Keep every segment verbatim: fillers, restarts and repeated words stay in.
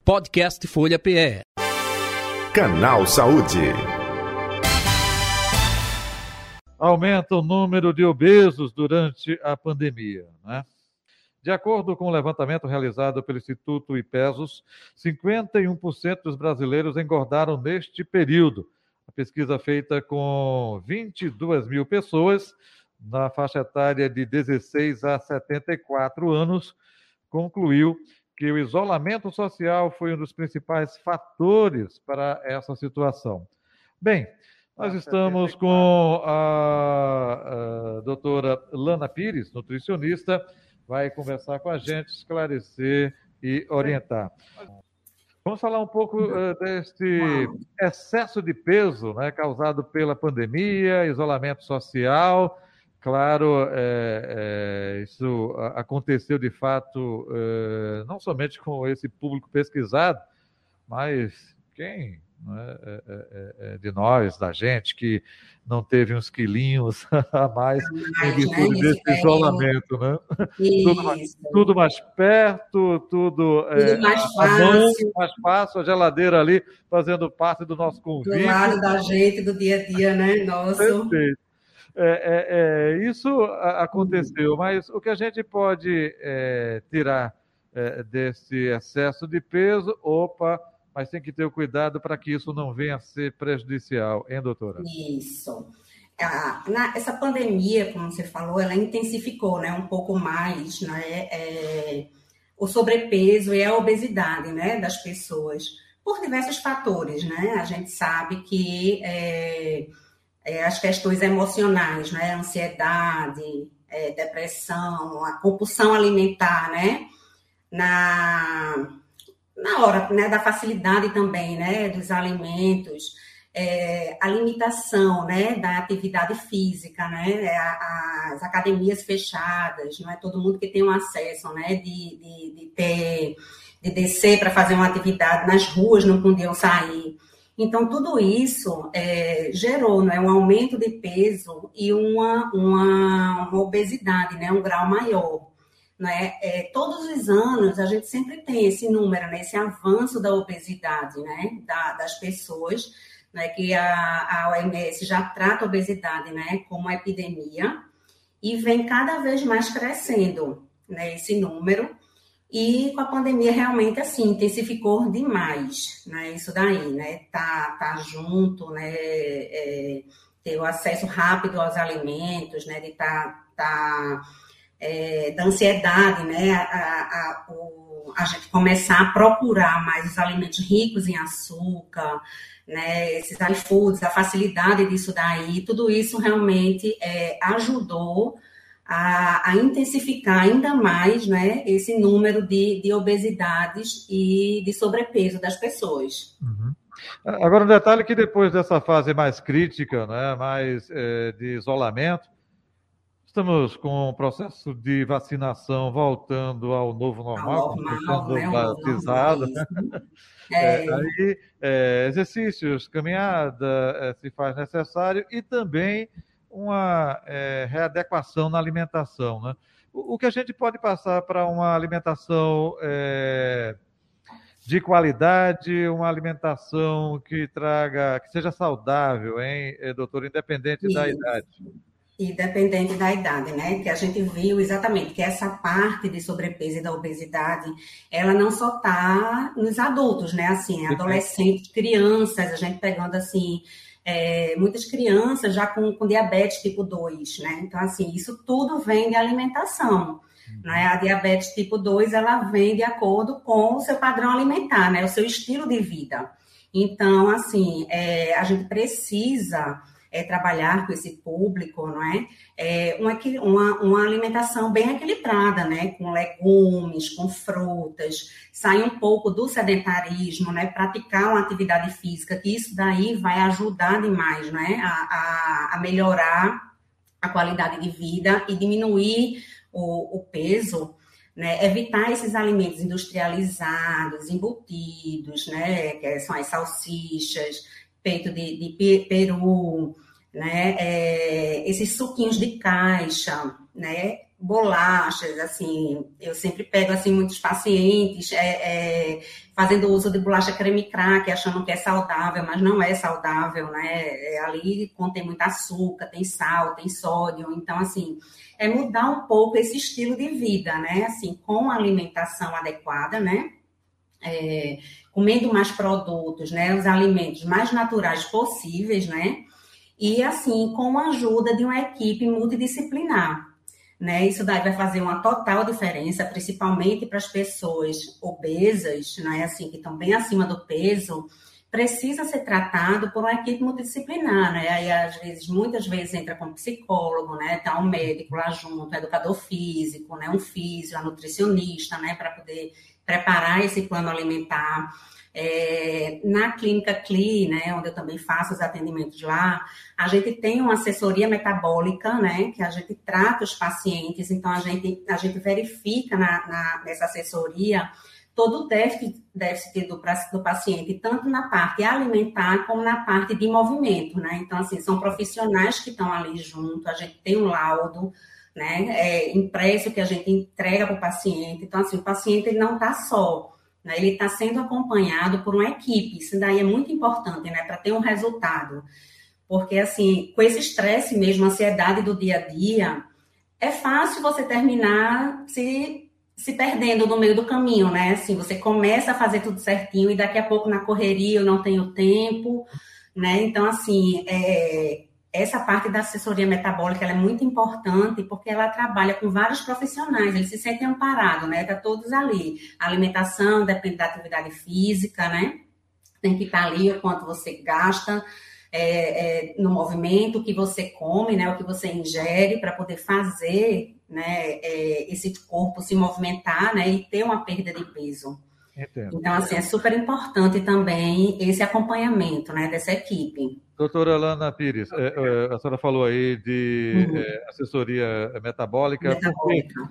Podcast Folha P E. Canal Saúde. Aumenta o número de obesos durante a pandemia, né? De acordo com o levantamento realizado pelo Instituto IPESOS, cinquenta e um por cento dos brasileiros engordaram neste período. A pesquisa feita com vinte e duas mil pessoas na faixa etária de dezesseis a setenta e quatro anos concluiu que o isolamento social foi um dos principais fatores para essa situação. Bem, nós estamos com a, a doutora Lana Pires, nutricionista, vai conversar com a gente, esclarecer e orientar. Vamos falar um pouco uh, deste excesso de peso, né, causado pela pandemia, isolamento social. Claro, é, é, isso aconteceu de fato é, não somente com esse público pesquisado, mas quem né, é, é, é de nós, da gente, que não teve uns quilinhos a mais em virtude desse isolamento, né? Tudo mais, tudo mais perto, tudo, tudo é, mais fácil. Mão, mais fácil, a geladeira ali fazendo parte do nosso convívio. Do lado da gente, do dia a dia, né? Nosso. Perfeito. É, é, é, isso aconteceu, mas o que a gente pode é, tirar é, desse excesso de peso, opa, mas tem que ter o cuidado para que isso não venha a ser prejudicial, hein, doutora? Isso. Ah, na, essa pandemia, como você falou, ela intensificou, né, um pouco mais, né, é, o sobrepeso e a obesidade, né, das pessoas, por diversos fatores, né? A gente sabe que é, É, as questões emocionais, né? Ansiedade, é, depressão, a compulsão alimentar, né? Na, na hora, né? Da facilidade também, né? Dos alimentos, é, a limitação, né? Da atividade física, né? As academias fechadas, não é todo mundo que tem um acesso, né? De, de, de ter, de descer para fazer uma atividade nas ruas, não podiam sair. Então, tudo isso é, gerou, né, um aumento de peso e uma, uma, uma obesidade, né, um grau maior. Né? É, todos os anos, a gente sempre tem esse número, né, esse avanço da obesidade, né, da, das pessoas, né, que a, a O M S já trata a obesidade, né, como uma epidemia, e vem cada vez mais crescendo, né, esse número. E com a pandemia, realmente, assim, intensificou demais, né, isso daí, né, tá, tá junto, né, é, ter o acesso rápido aos alimentos, né, de tá, tá é, da ansiedade, né, a, a, o, a gente começar a procurar mais os alimentos ricos em açúcar, né, esses iFoods, a facilidade disso daí, tudo isso realmente é, ajudou A, a intensificar ainda mais, né, esse número de, de obesidades e de sobrepeso das pessoas. Uhum. Agora, um detalhe que depois dessa fase mais crítica, né, mais é, de isolamento, estamos com um processo de vacinação voltando ao novo normal, normal como né, batizado. É. É, aí, é, exercícios, caminhada é, se faz necessário e também uma é, readequação na alimentação, né? O, o que a gente pode passar para uma alimentação é, de qualidade, uma alimentação que traga, que seja saudável, hein, doutor, independente Isso. da idade. Independente da idade, né? Que a gente viu exatamente que essa parte de sobrepeso e da obesidade, ela não só está nos adultos, né? Assim, adolescentes, crianças, a gente pegando assim, É, muitas crianças já com, com diabetes tipo dois, né? Então, assim, isso tudo vem de alimentação, né? A diabetes tipo dois, ela vem de acordo com o seu padrão alimentar, né? O seu estilo de vida. Então, assim, é, a gente precisa é, trabalhar com esse público, não é? É, uma, uma, uma alimentação bem equilibrada, né? Com legumes, com frutas, sair um pouco do sedentarismo, né? Praticar uma atividade física, que isso daí vai ajudar demais, né? A, a, a melhorar a qualidade de vida e diminuir o, o peso, né? Evitar esses alimentos industrializados, embutidos, né? Que são as salsichas, peito de, de peru, né? É, esses suquinhos de caixa, né? bolachas, assim, eu sempre pego, assim, muitos pacientes é, é, fazendo uso de bolacha creme crack, achando que é saudável, mas não é saudável, né? É, ali contém muito açúcar, tem sal, tem sódio, então, assim, é mudar um pouco esse estilo de vida, né? Assim, com a alimentação adequada, né? É, comendo mais produtos, né? Os alimentos mais naturais possíveis, né? E, assim, com a ajuda de uma equipe multidisciplinar. Né? Isso daí vai fazer uma total diferença, principalmente para as pessoas obesas, né? Assim, que estão bem acima do peso, precisa ser tratado por uma equipe multidisciplinar, né? Aí, às vezes, muitas vezes entra com psicólogo, né? Tá um médico lá junto, um educador físico, né? Um físio, um nutricionista, né? Para poder preparar esse plano alimentar. É, na clínica C L I, né, onde eu também faço os atendimentos lá, a gente tem uma assessoria metabólica, né, que a gente trata os pacientes, então a gente, a gente verifica na, na, nessa assessoria todo o déficit, déficit do, do paciente, tanto na parte alimentar como na parte de movimento, né, então assim, são profissionais que estão ali junto, a gente tem um laudo, né, é, impresso que a gente entrega para o paciente, então assim, o paciente ele não está só, ele está sendo acompanhado por uma equipe, isso daí é muito importante, né, para ter um resultado, porque assim, com esse estresse mesmo, ansiedade do dia a dia, é fácil você terminar se, se perdendo no meio do caminho, né, assim, você começa a fazer tudo certinho e daqui a pouco na correria eu não tenho tempo, né, então assim, é... essa parte da assessoria metabólica ela é muito importante porque ela trabalha com vários profissionais, eles se sentem amparados, né? Tá todos ali. A alimentação depende da atividade física, né? Tem que estar ali o quanto você gasta é, é, no movimento, o que você come, né? O que você ingere para poder fazer, né? É, esse corpo se movimentar, né? E ter uma perda de peso. Entendo. Então, assim, é super importante também esse acompanhamento, né? Dessa equipe. Doutora Alana Pires, é, é, a senhora falou aí de uhum. é, assessoria metabólica. metabólica.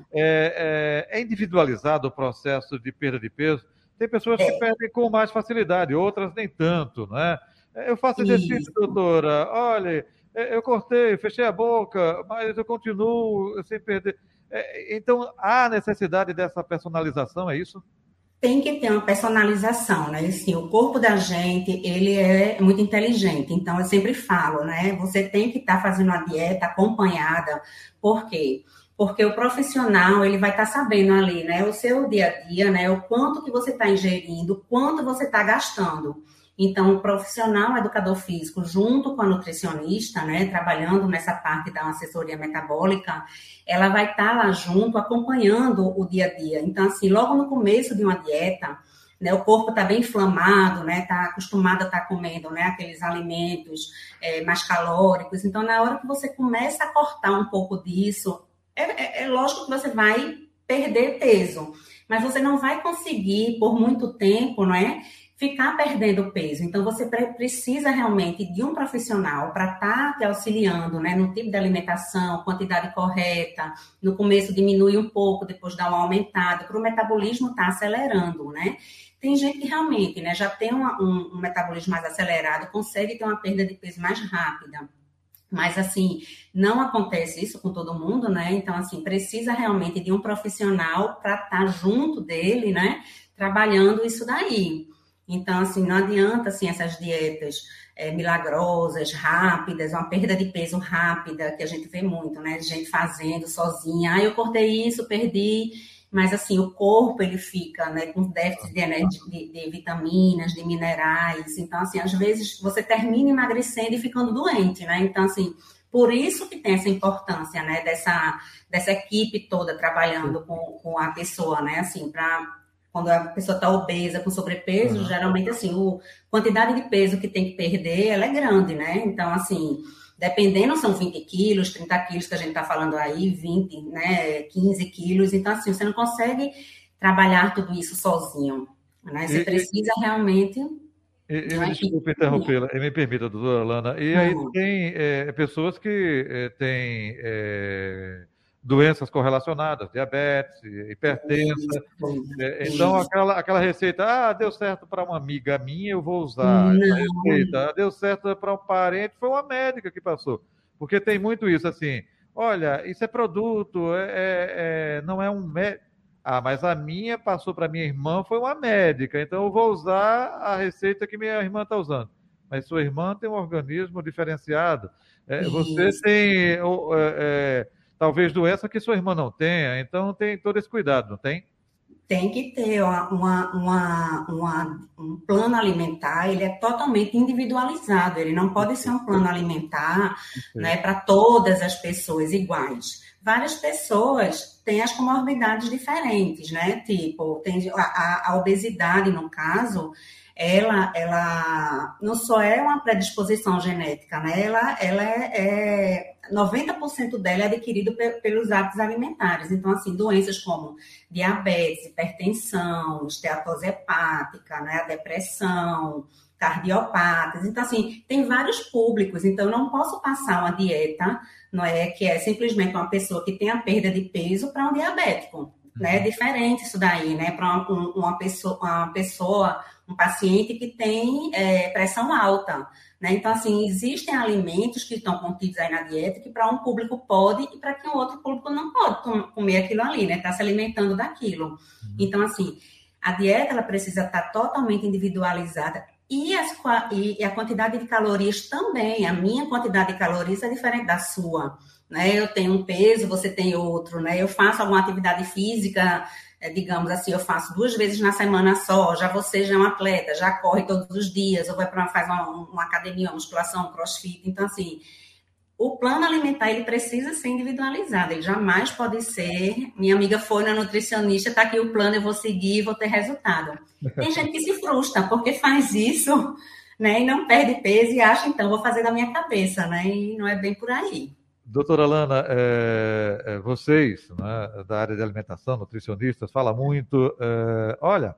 É, é, é individualizado o processo de perda de peso. Tem pessoas é. que perdem com mais facilidade, outras nem tanto, né? Eu faço exercício, Isso. doutora. Olha, eu cortei, fechei a boca, mas eu continuo sem perder. É, então, há necessidade dessa personalização, é isso? Tem que ter uma personalização, né? Assim, o corpo da gente, ele é muito inteligente. Então, eu sempre falo, né? Você tem que estar fazendo uma dieta acompanhada. Por quê? Porque o profissional, ele vai estar sabendo ali, né? O seu dia a dia, né? O quanto que você está ingerindo, o quanto você está gastando. Então, o profissional, o educador físico, junto com a nutricionista, né, trabalhando nessa parte da assessoria metabólica, ela vai estar lá junto, acompanhando o dia a dia. Então, assim, logo no começo de uma dieta, né, o corpo está bem inflamado, né, está acostumado a estar comendo, né, aqueles alimentos é, mais calóricos. Então, na hora que você começa a cortar um pouco disso, é, é, é lógico que você vai perder peso, mas você não vai conseguir, por muito tempo, não é? Ficar perdendo peso. Então, você precisa realmente de um profissional para estar te auxiliando, né, no tipo de alimentação, quantidade correta. No começo diminui um pouco, depois dá uma aumentada, para o metabolismo estar acelerando, né? Tem gente que realmente, né, já tem uma, um, um metabolismo mais acelerado, consegue ter uma perda de peso mais rápida. Mas, assim, não acontece isso com todo mundo, né? Então, assim, precisa realmente de um profissional para estar junto dele, né, trabalhando isso daí. Então, assim, não adianta, assim, essas dietas é, milagrosas, rápidas, uma perda de peso rápida, que a gente vê muito, né? Gente fazendo sozinha. Ah, eu cortei isso, perdi. Mas, assim, o corpo, ele fica, né, com déficit de, de, de vitaminas, de minerais. Então, assim, às vezes você termina emagrecendo e ficando doente, né? Então, assim, por isso que tem essa importância, né, dessa, dessa equipe toda trabalhando com, com a pessoa, né? Assim, para... Quando a pessoa está obesa, com sobrepeso, uhum. geralmente, assim, a quantidade de peso que tem que perder, ela é grande, né? Então, assim, dependendo, são vinte quilos, trinta quilos que a gente está falando aí, vinte, né, quinze quilos. Então, assim, você não consegue trabalhar tudo isso sozinho, né? Você e, precisa e, realmente... E, e, desculpa interrompê-la, me permita, doutora Alana. E aí uhum. tem é, pessoas que é, têm... É... doenças correlacionadas, diabetes, hipertensa. Então, aquela, aquela receita, ah, deu certo para uma amiga minha, eu vou usar Não. essa receita. Ah, deu certo para um parente, foi uma médica que passou. Porque tem muito isso, assim, olha, isso é produto, é, é, é, não é um médico. Ah, mas a minha passou para minha irmã, foi uma médica, então eu vou usar a receita que minha irmã está usando. Mas sua irmã tem um organismo diferenciado. É, você Isso. tem, é, é, talvez, doença que sua irmã não tenha, então tem todo esse cuidado, não tem? Tem que ter uma, uma, uma, uma, um plano alimentar, ele é totalmente individualizado, ele não pode ser um plano alimentar, né, para todas as pessoas iguais. Várias pessoas têm as comorbidades diferentes, né? Tipo, tem a, a obesidade, no caso, ela, ela não só é uma predisposição genética, né? Ela, ela é, é noventa por cento dela é adquirido pelos hábitos alimentares. Então, assim, doenças como diabetes, hipertensão, esteatose hepática, né? A depressão, cardiopatas. Então, assim, tem vários públicos. Então, eu não posso passar uma dieta, não é, que é simplesmente uma pessoa que tem a perda de peso para um diabético, né? É diferente isso daí, né? Para uma, uma, pessoa, uma pessoa, um paciente que tem é, pressão alta, né? Então, assim, existem alimentos que estão contidos aí na dieta que para um público pode e para que o outro público não pode comer aquilo ali, né? Está se alimentando daquilo. Então, assim, a dieta, ela precisa estar totalmente individualizada. E, as, e a quantidade de calorias também. A minha quantidade de calorias é diferente da sua, né? Eu tenho um peso, você tem outro, né? Eu faço alguma atividade física, digamos assim, eu faço duas vezes na semana só. Já você já é um atleta, já corre todos os dias, ou vai para faz uma, uma academia, uma musculação, um crossfit. Então, assim, o plano alimentar, ele precisa ser individualizado, ele jamais pode ser, minha amiga foi na nutricionista, tá aqui o plano, eu vou seguir, vou ter resultado. Tem gente que se frustra, porque faz isso, né, e não perde peso e acha, então, vou fazer da minha cabeça, né, e não é bem por aí. Doutora Alana, é, é, vocês, né, da área de alimentação, nutricionistas, falam muito, é, olha,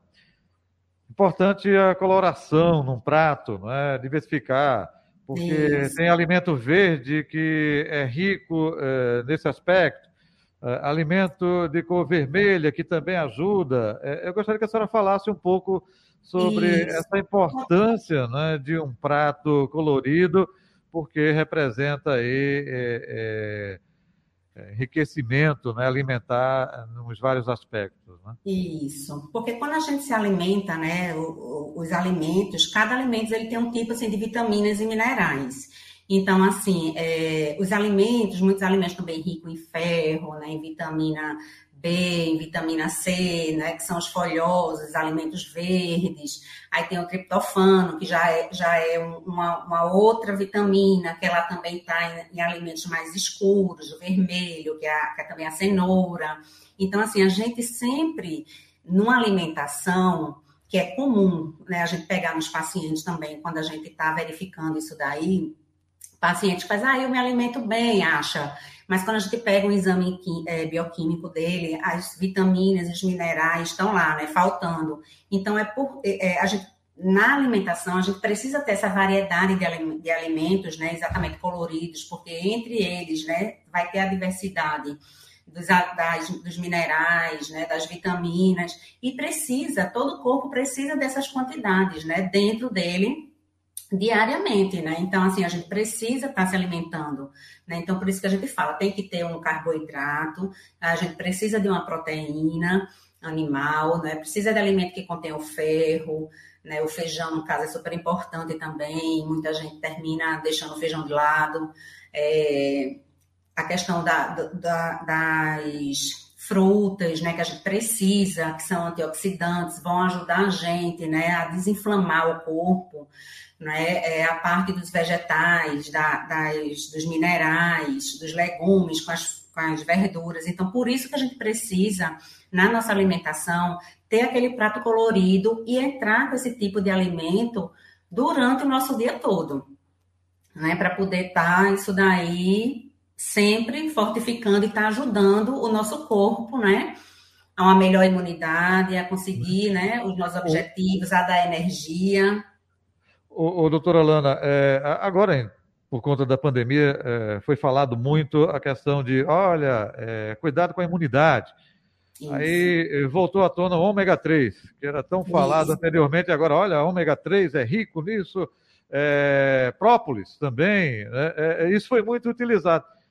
importante a coloração num prato, né, diversificar, porque Isso. tem alimento verde que é rico é, nesse aspecto, é, alimento de cor vermelha que também ajuda. É, eu gostaria que a senhora falasse um pouco sobre Isso. essa importância, né, de um prato colorido, porque representa aí é, é, enriquecimento, né, alimentar nos vários aspectos, né? Isso, porque quando a gente se alimenta, né, os alimentos, cada alimento ele tem um tipo assim, de vitaminas e minerais. Então, assim, é, os alimentos, muitos alimentos também ricos em ferro, né, em vitamina B, em vitamina C, né, que são os folhosos, alimentos verdes. Aí tem o triptofano, que já é, já é uma, uma outra vitamina, que ela também está em, em alimentos mais escuros, o vermelho, que é, que é também a cenoura. Então, assim, a gente sempre, numa alimentação, que é comum, né, a gente pegar nos pacientes também, quando a gente está verificando isso daí, paciente faz, ah, eu me alimento bem, acha, mas quando a gente pega um exame é, bioquímico dele, as vitaminas e os minerais estão lá, né, faltando. Então, é por, é, a gente, na alimentação, a gente precisa ter essa variedade de, de alimentos, né, exatamente coloridos, porque entre eles, né, vai ter a diversidade Dos, das, dos minerais, né, das vitaminas, e precisa, todo o corpo precisa dessas quantidades, né, dentro dele, diariamente, né, então, assim, a gente precisa estar se alimentando, né, então, por isso que a gente fala, tem que ter um carboidrato, a gente precisa de uma proteína animal, né, precisa de alimento que contém o ferro, né, o feijão, no caso, é super importante também, muita gente termina deixando o feijão de lado, é... a questão da, da, das frutas, né, que a gente precisa, que são antioxidantes, vão ajudar a gente, né, a desinflamar o corpo, né, é a parte dos vegetais, da, das, dos minerais, dos legumes, com as, com as verduras. Então, por isso que a gente precisa, na nossa alimentação, ter aquele prato colorido e entrar com esse tipo de alimento durante o nosso dia todo, né, para poder estar isso daí sempre fortificando e está ajudando o nosso corpo, né, a uma melhor imunidade, a conseguir, né, os nossos objetivos, a dar energia. Ô, ô, doutora Alana, é, agora, por conta da pandemia, é, foi falado muito a questão de, olha, é, cuidado com a imunidade. Isso. Aí voltou à tona o ômega três, que era tão falado Isso. anteriormente, agora, olha, ômega três é rico nisso, é, própolis também, né, é, isso foi muito utilizado.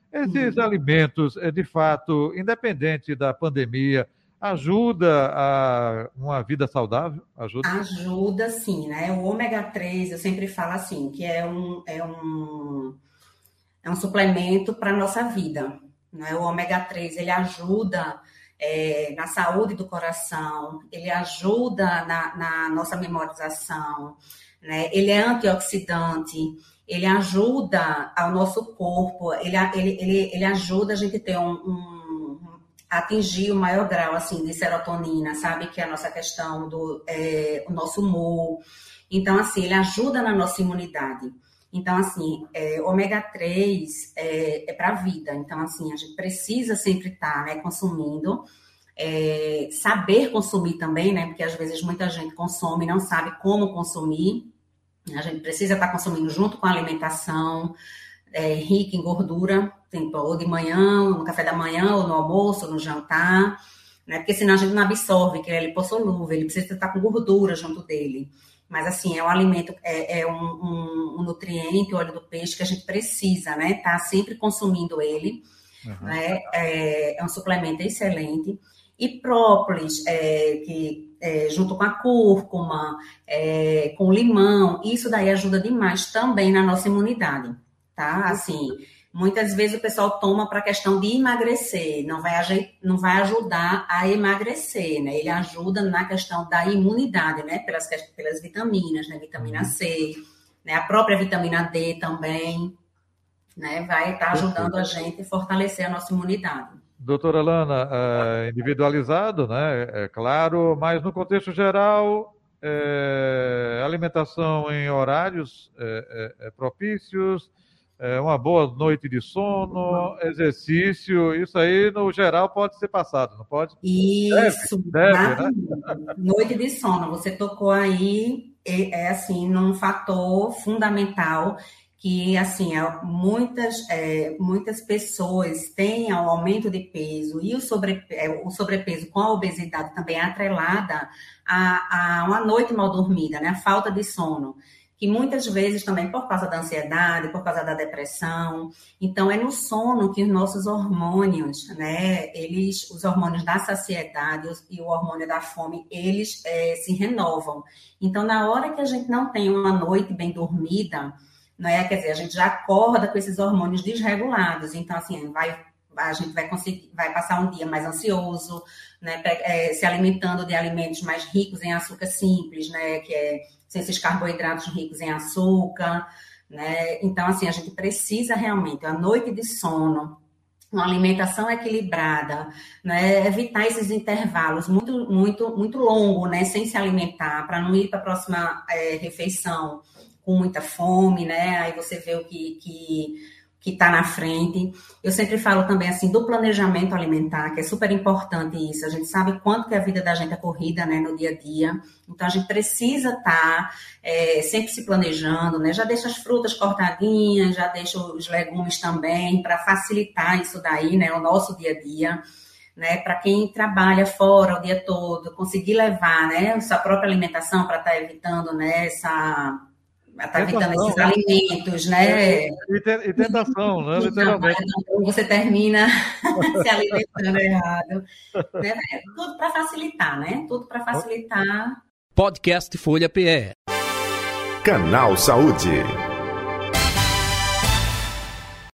Esses uhum. alimentos, de fato, independente da pandemia, ajuda a uma vida saudável? Ajuda? Ajuda, sim, né? O ômega três, eu sempre falo assim, que é um, é um, é um suplemento para a nossa vida. Né? O ômega três, ele ajuda é, na saúde do coração, ele ajuda na, na nossa memorização, né? Ele é antioxidante, ele ajuda ao nosso corpo, ele, ele, ele, ele ajuda a gente ter um... um atingir o maior grau, assim, de serotonina, sabe? Que é a nossa questão do é, o nosso humor. Então, assim, ele ajuda na nossa imunidade. Então, assim, é, ômega três é, é para a vida. Então, assim, a gente precisa sempre estar, né, consumindo. É, saber consumir também, né? Porque, às vezes, muita gente consome e não sabe como consumir. A gente precisa estar consumindo junto com a alimentação, é, rica em gordura, ou de manhã, no café da manhã, ou no almoço, ou no jantar, né? Porque senão a gente não absorve, que ele é lipossolúvel, ele precisa estar com gordura junto dele. Mas, assim, é um alimento, é, é um, um, um nutriente, o óleo do peixe, que a gente precisa, né? Tá sempre consumindo ele, uhum. né? É, é um suplemento excelente. E própolis, é, que, é, junto com a cúrcuma, é, com limão, isso daí ajuda demais também na nossa imunidade, tá? Assim... Muitas vezes o pessoal toma para a questão de emagrecer, não vai, não vai ajudar a emagrecer, né? Ele ajuda na questão da imunidade, né? Pelas, pelas vitaminas, né? Vitamina C, né? A própria vitamina D também, né? Vai estar ajudando a gente a fortalecer a nossa imunidade. Doutora Lana, é individualizado, né? É claro, mas no contexto geral, é, alimentação em horários é, é, é propícios, É uma boa noite de sono, exercício, isso aí no geral pode ser passado, não pode? Isso, deve, deve, né? Noite de sono, você tocou aí, é, é assim, num fator fundamental que, assim, é, muitas, é, muitas pessoas têm o aumento de peso e o, sobre, é, o sobrepeso com a obesidade também é atrelada a, a uma noite mal dormida, né? A falta de sono. Que muitas vezes também por causa da ansiedade, por causa da depressão. Então, é no sono que os nossos hormônios, né, eles, os hormônios da saciedade e o hormônio da fome, eles é, se renovam. Então, na hora que a gente não tem uma noite bem dormida, né, quer dizer, a gente já acorda com esses hormônios desregulados. Então, assim, vai, a gente vai, conseguir, vai passar um dia mais ansioso, né, é, se alimentando de alimentos mais ricos em açúcar simples, né, que é sem esses carboidratos ricos em açúcar, né? Então, assim, a gente precisa realmente, a noite de sono, uma alimentação equilibrada, né? Evitar esses intervalos muito, muito, muito longos, né? Sem se alimentar, para não ir para a próxima é, refeição com muita fome, né? Aí você vê o que... que que está na frente. Eu sempre falo também, assim, do planejamento alimentar, que é super importante isso. A gente sabe quanto que a vida da gente é corrida, né, no dia a dia. Então, a gente precisa estar tá, é, sempre se planejando, né? Já deixa as frutas cortadinhas, já deixa os legumes também, para facilitar isso daí, né, o nosso dia a dia. Né, para quem trabalha fora o dia todo, conseguir levar, né, sua própria alimentação para estar tá evitando, né, essa... Está evitando esses né? alimentos, né? E tentação, né? Literalmente. Então, você termina se alimentando errado. Né? Tudo para facilitar, né? Tudo para facilitar. Podcast Folha P E. Canal Saúde.